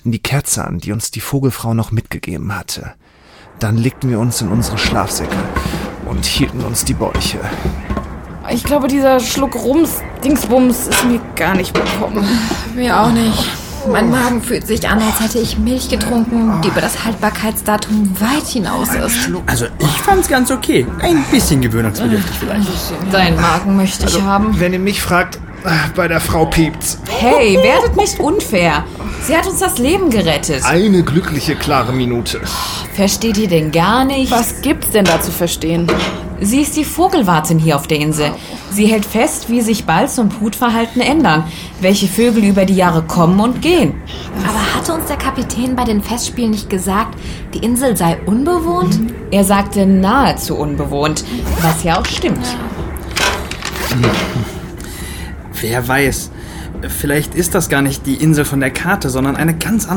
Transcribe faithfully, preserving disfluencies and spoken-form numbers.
zündeten die Kerze an, die uns die Vogelfrau noch mitgegeben hatte. Dann legten wir uns in unsere Schlafsäcke und hielten uns die Bäuche. Ich glaube, dieser Schluck Rums, Dingsbums ist mir gar nicht bekommen. Mir auch nicht. Mein Magen fühlt sich an, als hätte ich Milch getrunken, die über das Haltbarkeitsdatum weit hinaus ist. Also ich fand's ganz okay. Ein bisschen gewöhnungsbedürftig vielleicht. Deinen Magen möchte ich haben. Wenn ihr mich fragt, bei der Frau piept's. Hey, werdet nicht unfair. Sie hat uns das Leben gerettet. Eine glückliche, klare Minute. Versteht ihr denn gar nicht? Was gibt's denn da zu verstehen? Sie ist die Vogelwartin hier auf der Insel. Sie hält fest, wie sich Balz und Brutverhalten ändern, welche Vögel über die Jahre kommen und gehen. Aber hatte uns der Kapitän bei den Festspielen nicht gesagt, die Insel sei unbewohnt? Er sagte nahezu unbewohnt, was ja auch stimmt. Wer weiß, vielleicht ist das gar nicht die Insel von der Karte, sondern eine ganz andere.